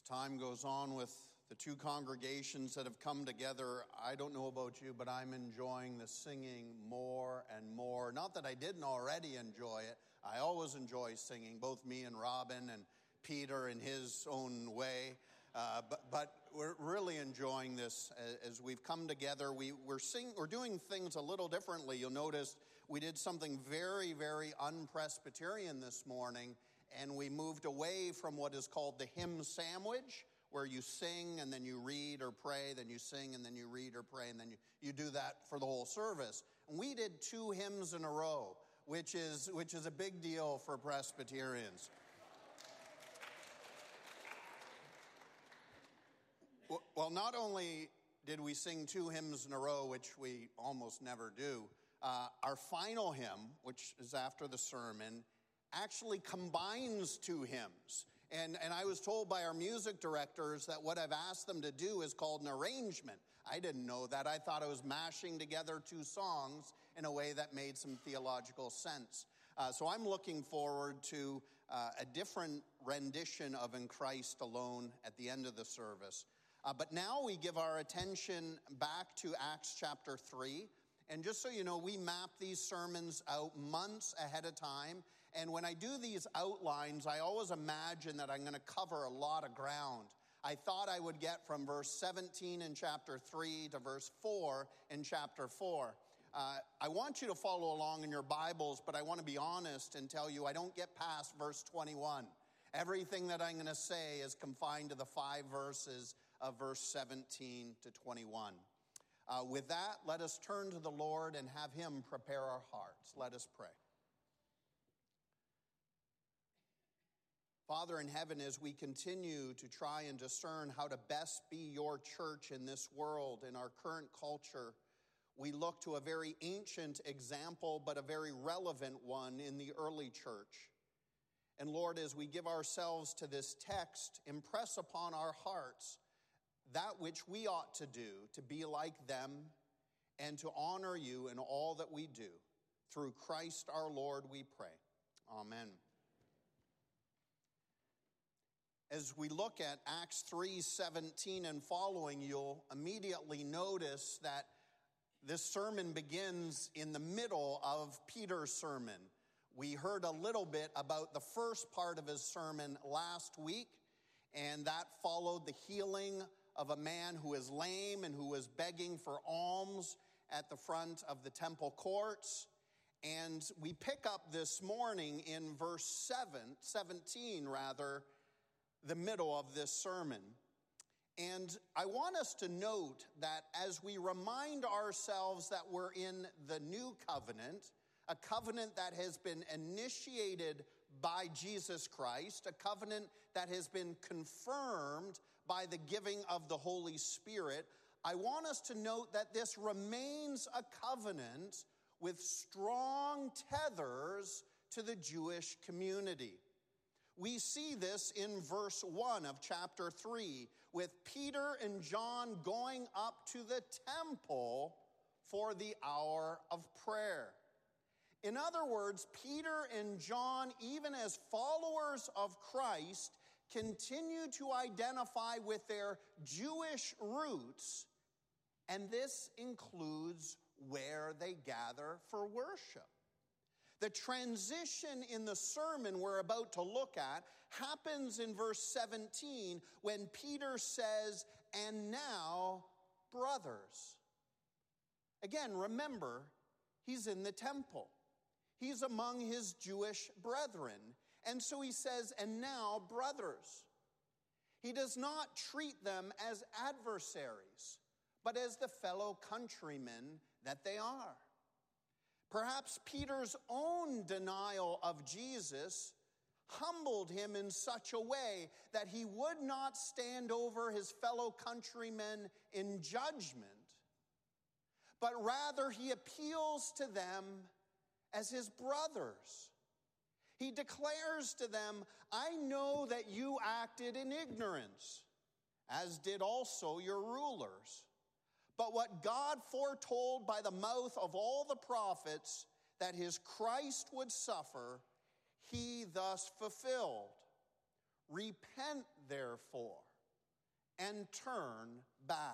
As time goes on with the two congregations that have come together, I don't know about you, but I'm enjoying the singing more and more. Not that I didn't already enjoy it. I always enjoy singing, both me and Robin and Peter in his own way. But we're really enjoying this as we've come together. We're doing things a little differently. You'll notice we did something very, very un-Presbyterian this morning, and we moved away from what is called the hymn sandwich, where you sing and then you read or pray, then you sing and then you read or pray, and then you do that for the whole service. And we did 2 hymns in a row, which is a big deal for Presbyterians. Well, not only did we sing 2 hymns in a row, which we almost never do, our final hymn, which is after the sermon, actually combines 2 hymns. And I was told by our music directors that what I've asked them to do is called an arrangement. I didn't know that. I thought I was mashing together 2 songs in a way that made some theological sense. So I'm looking forward to a different rendition of In Christ Alone at the end of the service. But now we give our attention back to Acts chapter 3. And just so you know, we map these sermons out months ahead of time. And when I do these outlines, I always imagine that I'm going to cover a lot of ground. I thought I would get from verse 17 in chapter 3 to verse 4 in chapter 4. I want you to follow along in your Bibles, but I want to be honest and tell you I don't get past verse 21. Everything that I'm going to say is confined to the 5 verses of verse 17 to 21. With that, let us turn to the Lord and have him prepare our hearts. Let us pray. Father in heaven, as we continue to try and discern how to best be your church in this world, in our current culture, we look to a very ancient example, but a very relevant one in the early church. And Lord, as we give ourselves to this text, impress upon our hearts that which we ought to do to be like them and to honor you in all that we do. Through Christ our Lord we pray. Amen. As we look at Acts 3:17 and following, you'll immediately notice that this sermon begins in the middle of Peter's sermon. We heard a little bit about the first part of his sermon last week, and that followed the healing of a man who is lame and who was begging for alms at the front of the temple courts. And we pick up this morning in verse 17, the middle of this sermon. And I want us to note that as we remind ourselves that we're in the new covenant, a covenant that has been initiated by Jesus Christ, a covenant that has been confirmed by the giving of the Holy Spirit, I want us to note that this remains a covenant with strong tethers to the Jewish community. We see this in verse 1 of chapter 3, with Peter and John going up to the temple for the hour of prayer. In other words, Peter and John, even as followers of Christ, continue to identify with their Jewish roots, and this includes where they gather for worship. The transition in the sermon we're about to look at happens in verse 17 when Peter says, "And now, brothers." Again, remember, he's in the temple. He's among his Jewish brethren. And so he says, "And now, brothers." He does not treat them as adversaries, but as the fellow countrymen that they are. Perhaps Peter's own denial of Jesus humbled him in such a way that he would not stand over his fellow countrymen in judgment, but rather he appeals to them as his brothers. He declares to them, "I know that you acted in ignorance, as did also your rulers. But what God foretold by the mouth of all the prophets, that his Christ would suffer, he thus fulfilled. Repent, therefore, and turn back.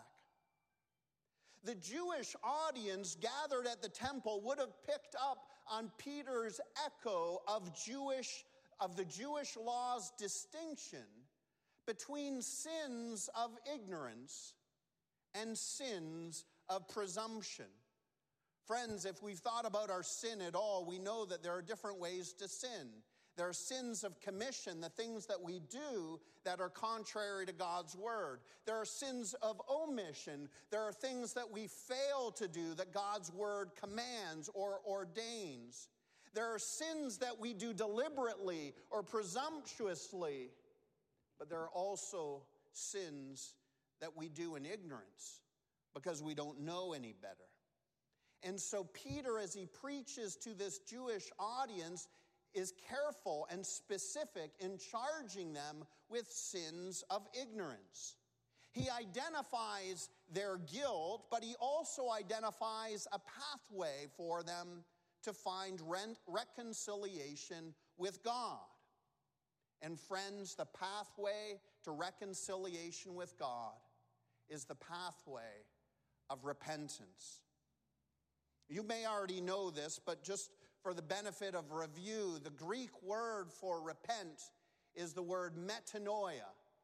The Jewish audience gathered at the temple would have picked up on Peter's echo of the Jewish law's distinction between sins of ignorance and sins of presumption. Friends, if we've thought about our sin at all, we know that there are different ways to sin. There are sins of commission, the things that we do that are contrary to God's word. There are sins of omission. There are things that we fail to do that God's word commands or ordains. There are sins that we do deliberately or presumptuously. But there are also sins that we do in ignorance because we don't know any better. And so Peter, as he preaches to this Jewish audience, is careful and specific in charging them with sins of ignorance. He identifies their guilt, but he also identifies a pathway for them to find reconciliation with God. And friends, the pathway to reconciliation with God is the pathway of repentance. You may already know this, but just for the benefit of review, the Greek word for repent is the word metanoia,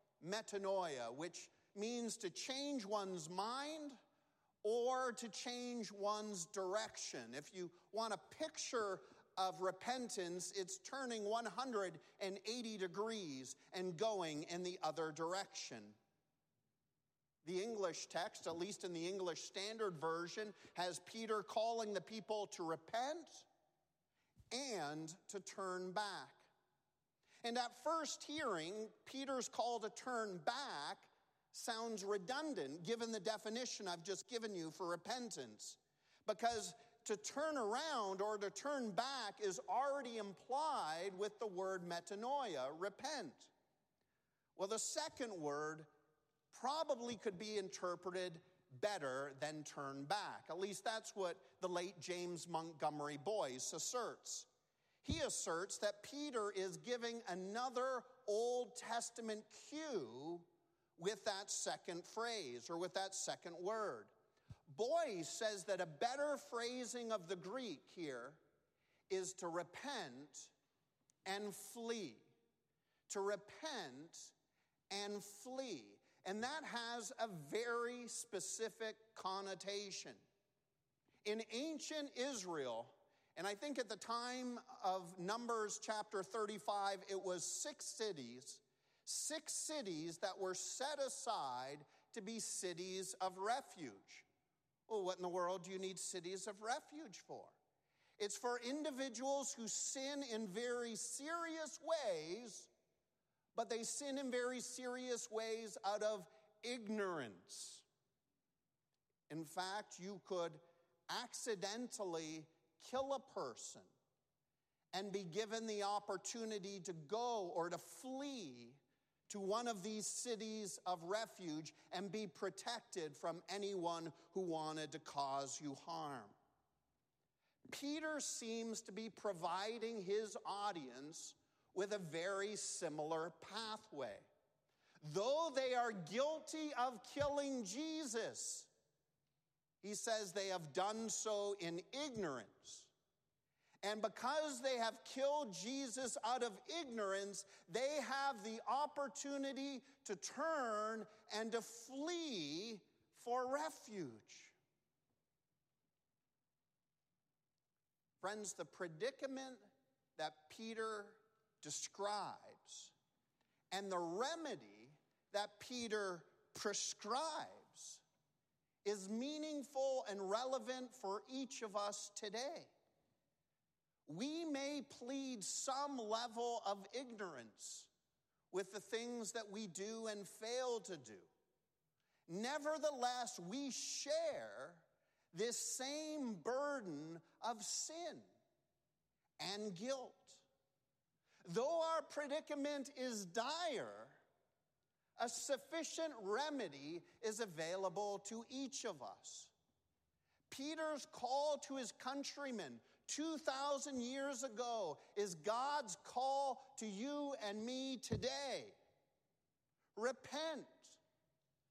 which means to change one's mind or to change one's direction. If you want a picture of repentance, it's turning 180 degrees and going in the other direction. The English text, at least in the English Standard Version, has Peter calling the people to repent and to turn back. And at first hearing, Peter's call to turn back sounds redundant given the definition I've just given you for repentance. Because to turn around or to turn back is already implied with the word metanoia, repent. Well, the second word probably could be interpreted better than turn back. At least that's what the late James Montgomery Boyce asserts. He asserts that Peter is giving another Old Testament cue with that second phrase or with that second word. Boyce says that a better phrasing of the Greek here is to repent and flee. To repent and flee. And that has a very specific connotation. In ancient Israel, and I think at the time of Numbers chapter 35, it was six cities that were set aside to be cities of refuge. Well, what in the world do you need cities of refuge for? It's for individuals who sin in very serious ways, but they sin in very serious ways out of ignorance. In fact, you could accidentally kill a person and be given the opportunity to go or to flee to one of these cities of refuge and be protected from anyone who wanted to cause you harm. Peter seems to be providing his audience with a very similar pathway. Though they are guilty of killing Jesus, he says they have done so in ignorance. And because they have killed Jesus out of ignorance, they have the opportunity to turn and to flee for refuge. Friends, the predicament that Peter describes and the remedy that Peter prescribes is meaningful and relevant for each of us today. We may plead some level of ignorance with the things that we do and fail to do. Nevertheless, we share this same burden of sin and guilt. Though our predicament is dire, a sufficient remedy is available to each of us. Peter's call to his countrymen 2,000 years ago is God's call to you and me today. Repent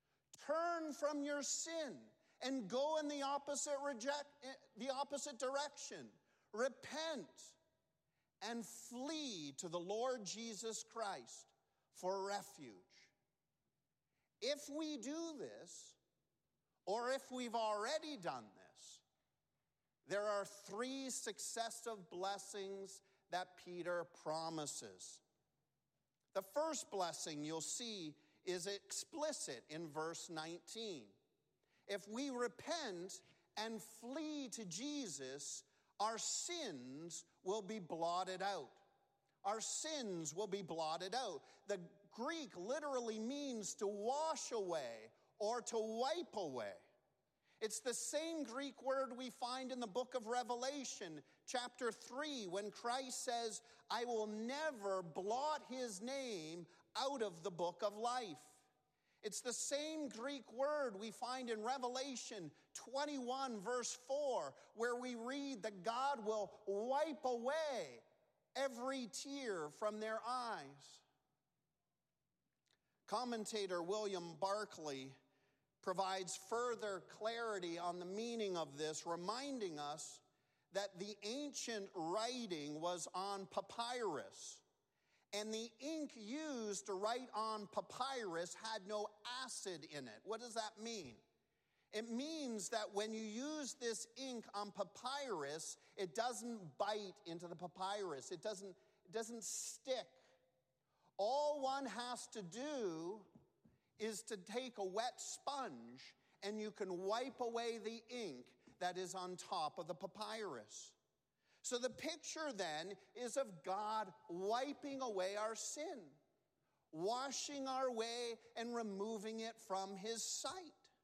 Turn from your sin and go in the opposite direction. Repent and flee to the Lord Jesus Christ for refuge. If we do this, or if we've already done this, there are 3 successive blessings that Peter promises. The first blessing you'll see is explicit in verse 19. If we repent and flee to Jesus, our sins will be blotted out. Our sins will be blotted out. The Greek literally means to wash away or to wipe away. It's the same Greek word we find in the book of Revelation, chapter 3, when Christ says, I will never blot his name out of the book of life. It's the same Greek word we find in Revelation 21, verse 4, where we read that God will wipe away every tear from their eyes. Commentator William Barclay provides further clarity on the meaning of this, reminding us that the ancient writing was on papyrus, and the ink used to write on papyrus had no acid in it. What does that mean? It means that when you use this ink on papyrus, it doesn't bite into the papyrus. It doesn't stick. All one has to do is to take a wet sponge and you can wipe away the ink that is on top of the papyrus. So the picture then is of God wiping away our sin, washing our way and removing it from his sight.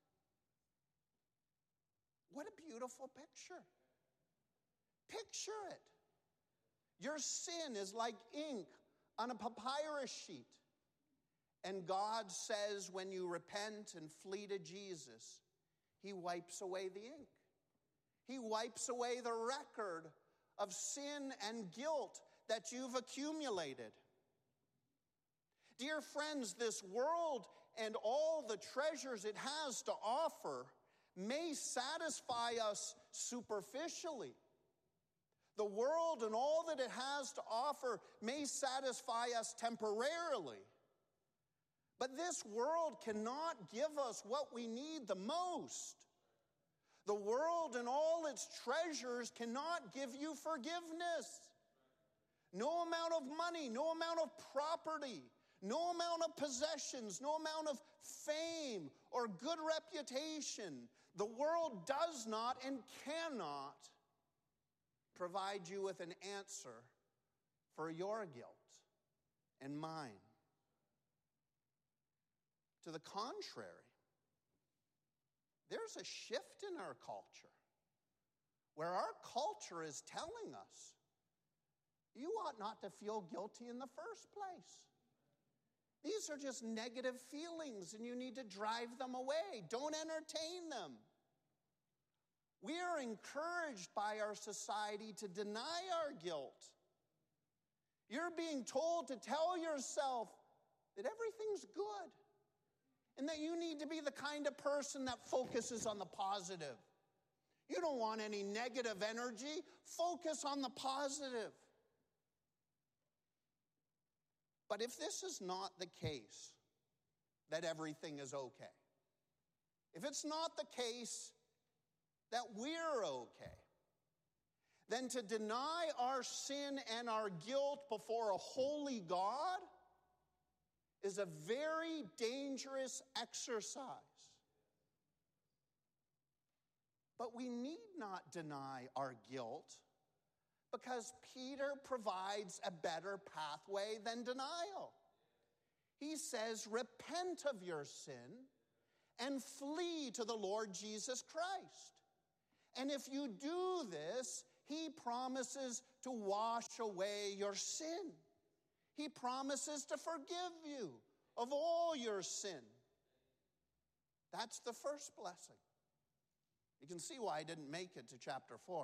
What a beautiful picture. Picture it. Your sin is like ink on a papyrus sheet. And God says when you repent and flee to Jesus, he wipes away the ink. He wipes away the record of sin and guilt that you've accumulated. Dear friends, this world and all the treasures it has to offer may satisfy us superficially. The world and all that it has to offer may satisfy us temporarily. But this world cannot give us what we need the most. The world and all its treasures cannot give you forgiveness. No amount of money, no amount of property, no amount of possessions, no amount of fame or good reputation. The world does not and cannot provide you with an answer for your guilt and mine. To the contrary, there's a shift in our culture where our culture is telling us, you ought not to feel guilty in the first place. These are just negative feelings and you need to drive them away. Don't entertain them. We are encouraged by our society to deny our guilt. You're being told to tell yourself that everything's good and that you need to be the kind of person that focuses on the positive. You don't want any negative energy. Focus on the positive. But if this is not the case, that everything is okay, if it's not the case that we're okay, then to deny our sin and our guilt before a holy God is a very dangerous exercise. But we need not deny our guilt because Peter provides a better pathway than denial. He says, repent of your sin and flee to the Lord Jesus Christ. And if you do this, he promises to wash away your sin. He promises to forgive you of all your sin. That's the first blessing. You can see why I didn't make it to chapter 4.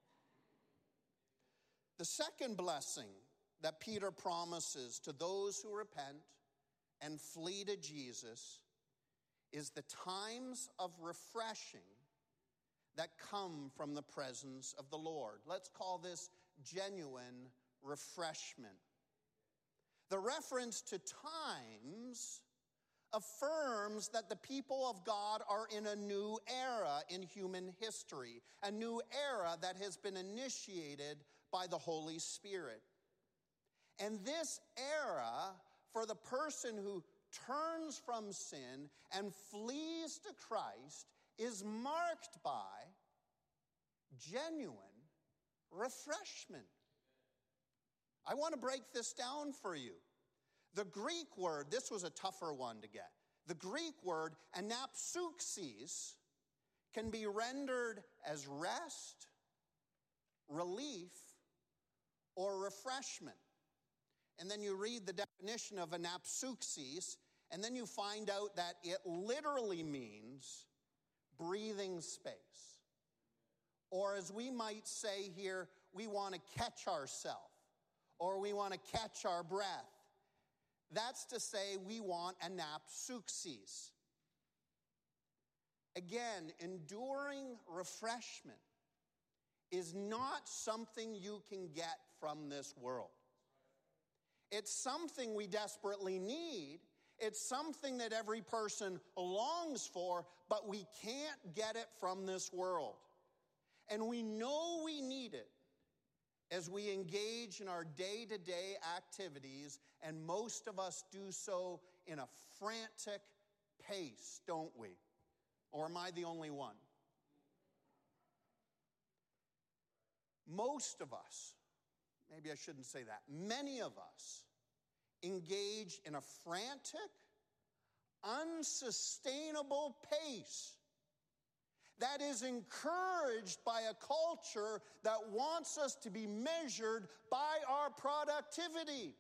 The second blessing that Peter promises to those who repent and flee to Jesus is the times of refreshing that come from the presence of the Lord. Let's call this genuine refreshment. The reference to times affirms that the people of God are in a new era in human history, a new era that has been initiated by the Holy Spirit. And this era, for the person who turns from sin and flees to Christ, is marked by genuine refreshment. I want to break this down for you. The Greek word, this was a tougher one to get. The Greek word, anapsuxis, can be rendered as rest, relief, or refreshment. And then you read the definition of anapsuxis, and then you find out that it literally means breathing space. Or as we might say here, we want to catch ourselves, or we want to catch our breath. That's to say we want anapsuxis. Again, enduring refreshment is not something you can get from this world. It's something we desperately need. It's something that every person longs for, but we can't get it from this world. And we know we need it as we engage in our day-to-day activities, and most of us do so in a frantic pace, don't we? Or am I the only one? Most of us, maybe I shouldn't say that, many of us engage in a frantic, unsustainable pace that is encouraged by a culture that wants us to be measured by our productivity.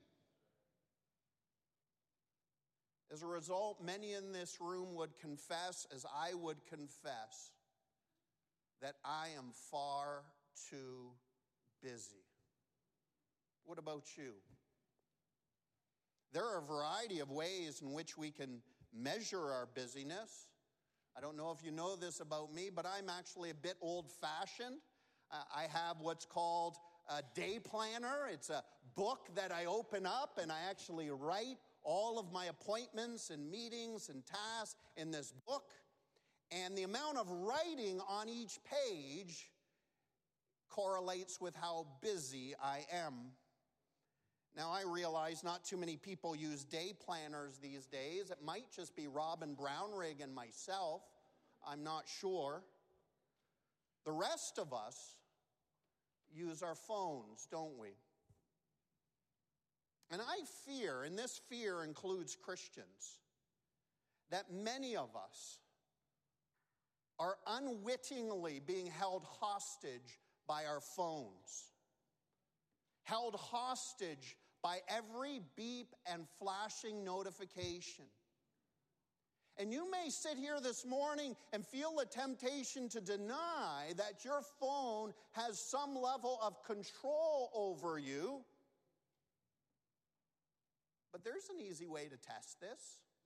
As a result, many in this room would confess, as I would confess, that I am far too busy. What about you? There are a variety of ways in which we can measure our busyness. I don't know if you know this about me, but I'm actually a bit old-fashioned. I have what's called a day planner. It's a book that I open up, and I actually write all of my appointments and meetings and tasks in this book. And the amount of writing on each page correlates with how busy I am. Now, I realize not too many people use day planners these days. It might just be Robin Brownrigg and myself. I'm not sure. The rest of us use our phones, don't we? And I fear, and this fear includes Christians, that many of us are unwittingly being held hostage by our phones, held hostage by every beep and flashing notification. And you may sit here this morning and feel the temptation to deny that your phone has some level of control over you. But there's an easy way to test this.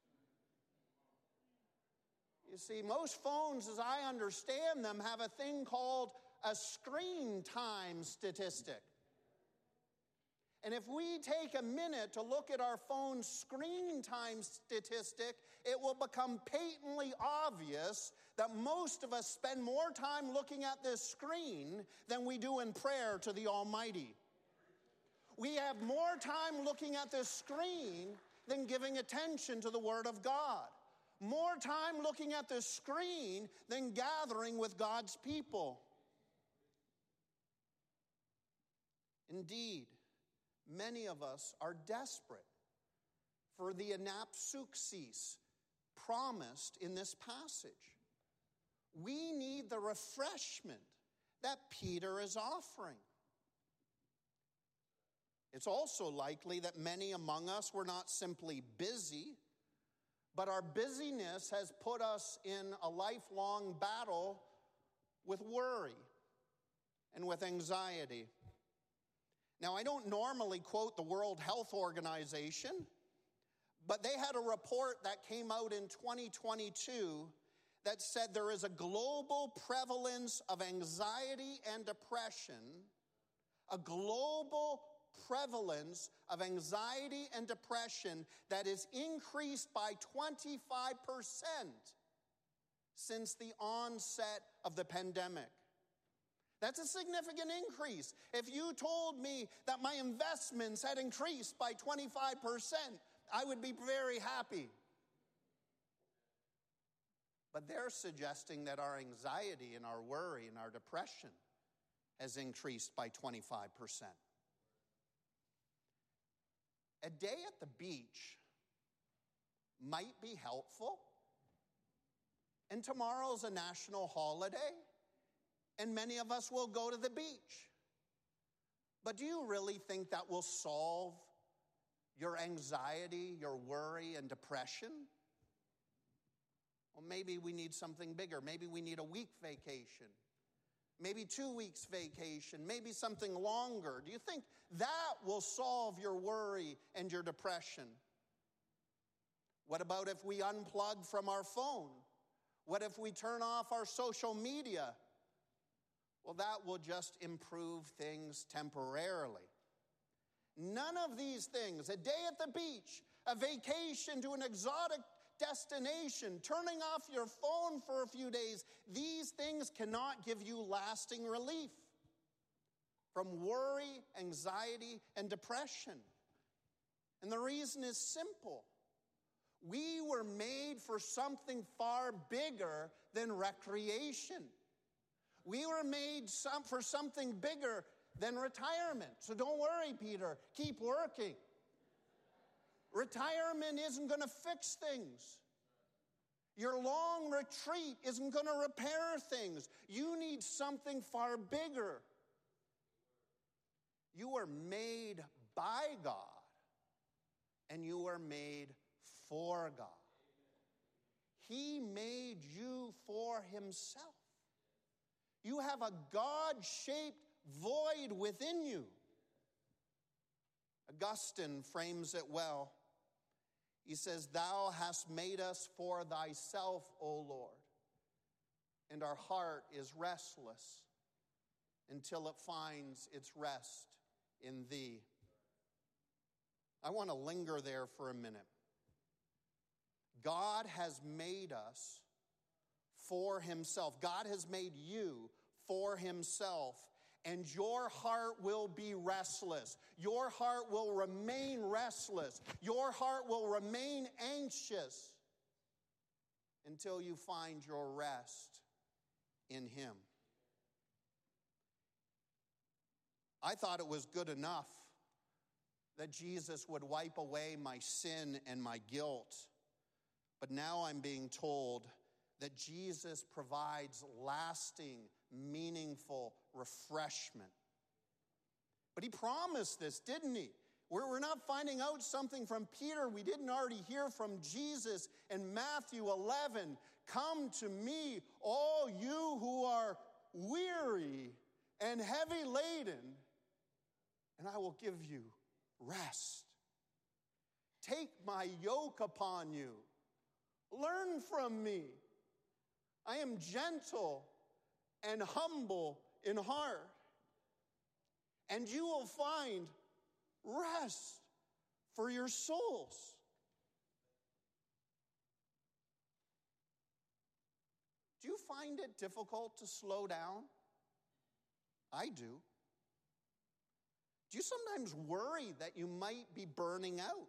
You see, most phones, as I understand them, have a thing called a screen time statistic. And if we take a minute to look at our phone's screen time statistic, it will become patently obvious that most of us spend more time looking at this screen than we do in prayer to the Almighty. We have more time looking at this screen than giving attention to the Word of God. More time looking at this screen than gathering with God's people. Indeed, many of us are desperate for the anapsuxis promised in this passage. We need the refreshment that Peter is offering. It's also likely that many among us were not simply busy, but our busyness has put us in a lifelong battle with worry and with anxiety. Now, I don't normally quote the World Health Organization, But they had a report that came out in 2022 that said there is a global prevalence of anxiety and depression, a global prevalence of anxiety and depression that is increased by 25% since the onset of the pandemic. That's a significant increase. If you told me that my investments had increased by 25%, I would be very happy. But they're suggesting that our anxiety and our worry and our depression has increased by 25%. A day at the beach might be helpful, and tomorrow's a national holiday, and many of us will go to the beach. But do you really think that will solve your anxiety, your worry, and depression? Well, maybe we need something bigger. Maybe we need a week vacation. Maybe 2 weeks vacation. Maybe something longer. Do you think that will solve your worry and your depression? What about if we unplug from our phone? What if we turn off our social media? Well, that will just improve things temporarily. None of these things, a day at the beach, a vacation to an exotic destination, turning off your phone for a few days, these things cannot give you lasting relief from worry, anxiety, and depression. And the reason is simple. We were made for something far bigger than recreation. We were made for something bigger than retirement. So don't worry, Peter. Keep working. Retirement isn't going to fix things. Your long retreat isn't going to repair things. You need something far bigger. You were made by God, and you were made for God. He made you for himself. You have a God-shaped void within you. Augustine frames it well. He says, "Thou hast made us for thyself, O Lord, and our heart is restless until it finds its rest in thee." I want to linger there for a minute. God has made us for himself. God has made you for himself, and your heart will be restless. Your heart will remain restless. Your heart will remain anxious until you find your rest in him. I thought it was good enough that Jesus would wipe away my sin and my guilt. But now I'm being told that Jesus provides lasting, meaningful refreshment. But he promised this, didn't he? We're not finding out something from Peter we didn't already hear from Jesus in Matthew 11. "Come to me, all you who are weary and heavy laden, and I will give you rest. Take my yoke upon you. Learn from me. I am gentle and humble in heart, and you will find rest for your souls." Do you find it difficult to slow down? I do. Do you sometimes worry that you might be burning out?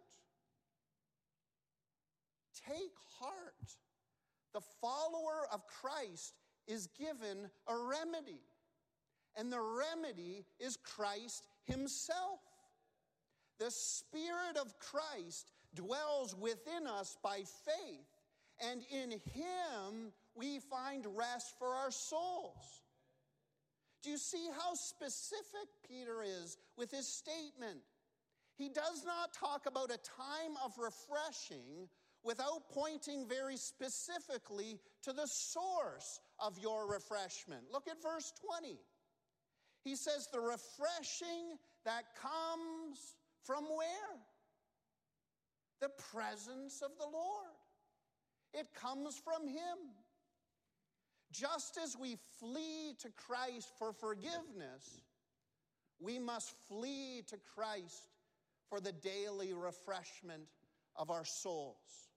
Take heart. The follower of Christ is given a remedy, and the remedy is Christ himself. The Spirit of Christ dwells within us by faith, and in him we find rest for our souls. Do you see how specific Peter is with his statement? He does not talk about a time of refreshing without pointing very specifically to the source of your refreshment. Look at verse 20. He says, the refreshing that comes from where? The presence of the Lord. It comes from him. Just as we flee to Christ for forgiveness, we must flee to Christ for the daily refreshment of our souls.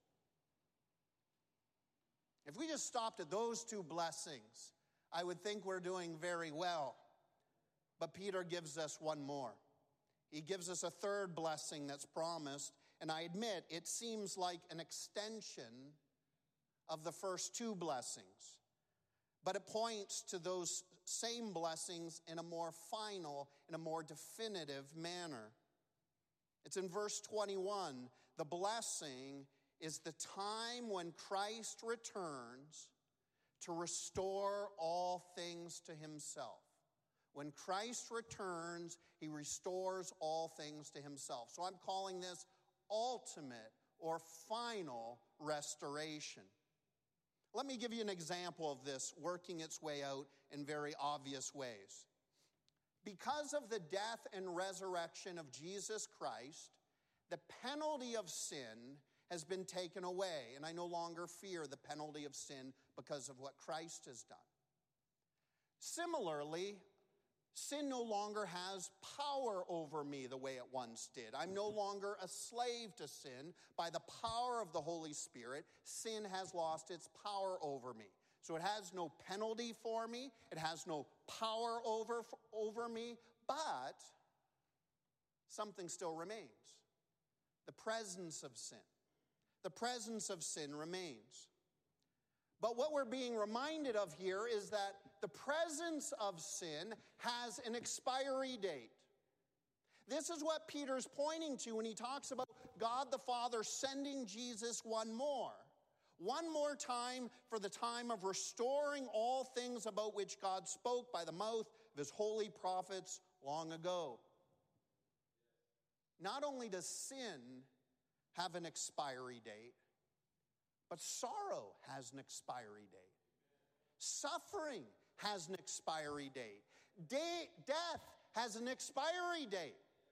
If we just stopped at those two blessings, I would think we're doing very well. But Peter gives us one more. He gives us a third blessing that's promised, and I admit it seems like an extension of the first two blessings. But it points to those same blessings in a more final, in a more definitive manner. It's in verse 21. The blessing is the time when Christ returns to restore all things to himself. When Christ returns, he restores all things to himself. So I'm calling this ultimate or final restoration. Let me give you an example of this working its way out in very obvious ways. Because of the death and resurrection of Jesus Christ, the penalty of sin has been taken away, and I no longer fear the penalty of sin because of what Christ has done. Similarly, sin no longer has power over me the way it once did. I'm no longer a slave to sin. By the power of the Holy Spirit, sin has lost its power over me. So it has no penalty for me. It has no power over me. But something still remains. The presence of sin. The presence of sin remains. But what we're being reminded of here is that the presence of sin has an expiry date. This is what Peter's pointing to when he talks about God the Father sending Jesus one more time for the time of restoring all things about which God spoke by the mouth of his holy prophets long ago. Not only does sin have an expiry date, but sorrow has an expiry date. Suffering has an expiry date. Death has an expiry date.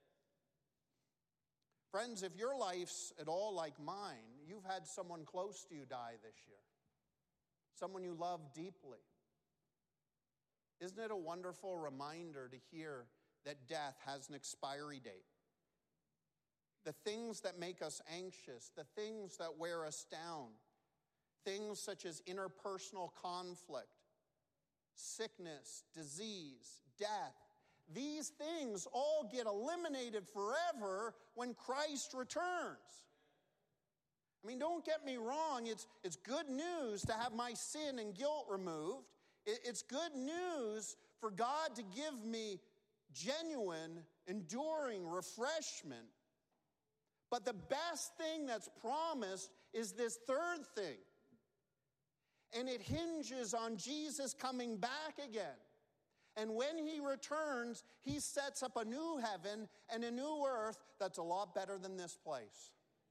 Friends, if your life's at all like mine, you've had someone close to you die this year. Someone you love deeply. Isn't it a wonderful reminder to hear that death has an expiry date? The things that make us anxious, the things that wear us down, things such as interpersonal conflict, sickness, disease, death, these things all get eliminated forever when Christ returns. I mean, don't get me wrong, it's good news to have my sin and guilt removed. It's good news for God to give me genuine, enduring refreshment. But the best thing that's promised is this third thing. And it hinges on Jesus coming back again. And when he returns, he sets up a new heaven and a new earth that's a lot better than this place.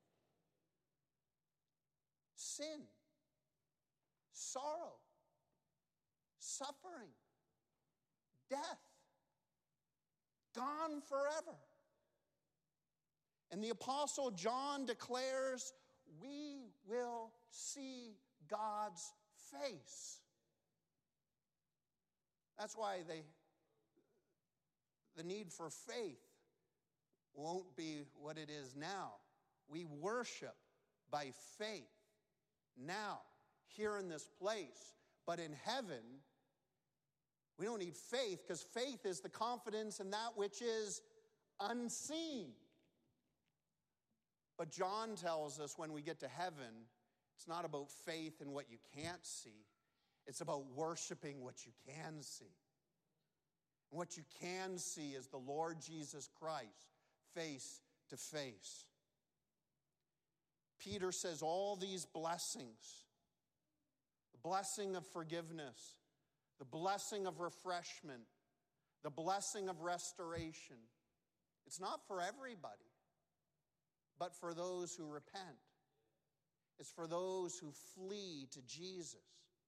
Sin, sorrow, suffering, death, gone forever. And the Apostle John declares, we will see God's face. That's why the need for faith won't be what it is now. We worship by faith now, here in this place. But in heaven, we don't need faith, because faith is the confidence in that which is unseen. But John tells us when we get to heaven, it's not about faith in what you can't see. It's about worshiping what you can see. And what you can see is the Lord Jesus Christ, face to face. Peter says all these blessings, the blessing of forgiveness, the blessing of refreshment, the blessing of restoration, it's not for everybody, but for those who repent. It's for those who flee to Jesus.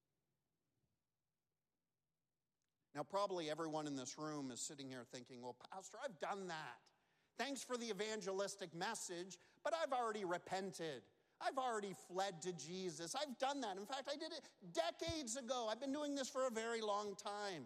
Now, probably everyone in this room is sitting here thinking, well, Pastor, I've done that. Thanks for the evangelistic message, but I've already repented. I've already fled to Jesus. I've done that. In fact, I did it decades ago. I've been doing this for a very long time.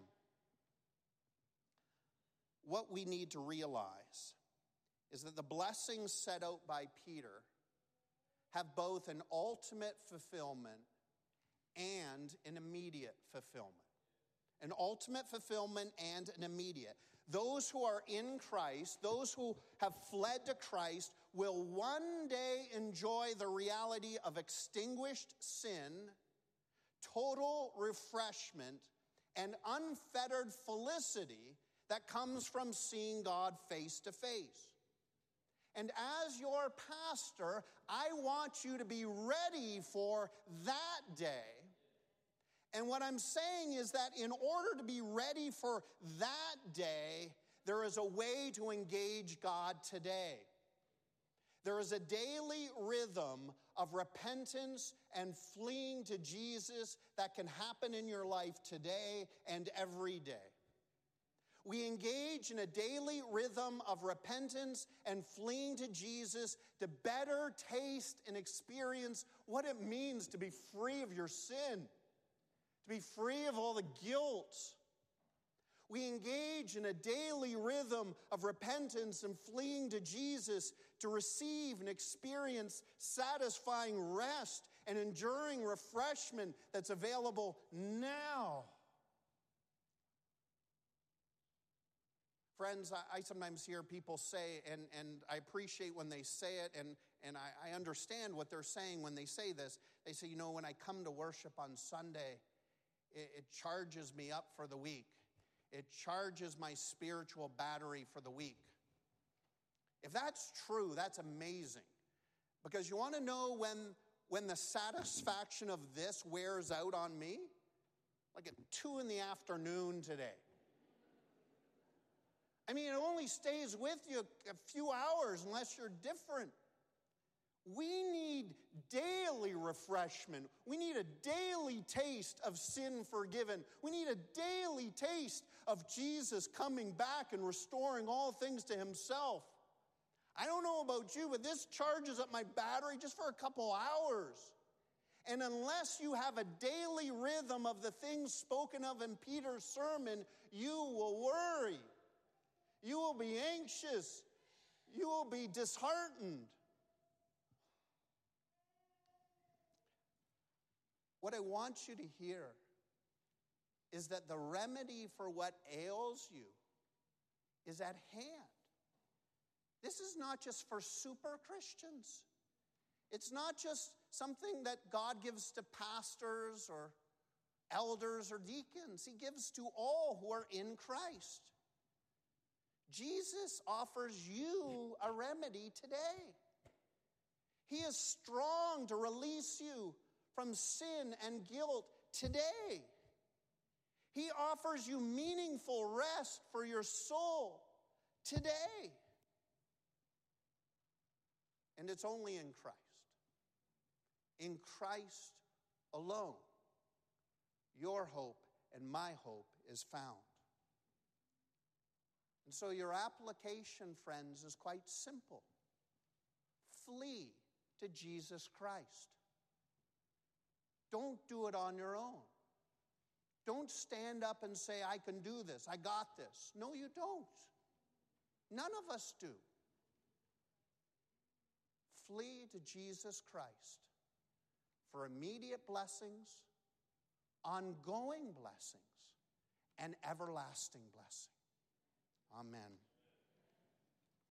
What we need to realize is that the blessings set out by Peter have both an ultimate fulfillment and an immediate fulfillment. An ultimate fulfillment and an immediate. Those who are in Christ, those who have fled to Christ, will one day enjoy the reality of extinguished sin, total refreshment, and unfettered felicity that comes from seeing God face to face. And as your pastor, I want you to be ready for that day. And what I'm saying is that in order to be ready for that day, there is a way to engage God today. There is a daily rhythm of repentance and fleeing to Jesus that can happen in your life today and every day. We engage in a daily rhythm of repentance and fleeing to Jesus to better taste and experience what it means to be free of your sin, to be free of all the guilt. We engage in a daily rhythm of repentance and fleeing to Jesus to receive and experience satisfying rest and enduring refreshment that's available now. Friends, I sometimes hear people say, and I appreciate when they say it, and I understand what they're saying when they say this. They say, when I come to worship on Sunday, it charges me up for the week. It charges my spiritual battery for the week. If that's true, that's amazing. Because you want to know when the satisfaction of this wears out on me? Like at 2 p.m. today. I mean, it only stays with you a few hours unless you're different. We need daily refreshment. We need a daily taste of sin forgiven. We need a daily taste of Jesus coming back and restoring all things to himself. I don't know about you, but this charges up my battery just for a couple hours. And unless you have a daily rhythm of the things spoken of in Peter's sermon, you will worry. You will be anxious. You will be disheartened. What I want you to hear is that the remedy for what ails you is at hand. This is not just for super Christians. It's not just something that God gives to pastors or elders or deacons. He gives to all who are in Christ. Jesus offers you a remedy today. He is strong to release you from sin and guilt today. He offers you meaningful rest for your soul today. And it's only in Christ. In Christ alone, your hope and my hope is found. And so your application, friends, is quite simple. Flee to Jesus Christ. Don't do it on your own. Don't stand up and say, I can do this, I got this. No, you don't. None of us do. Flee to Jesus Christ for immediate blessings, ongoing blessings, and everlasting blessing. Amen.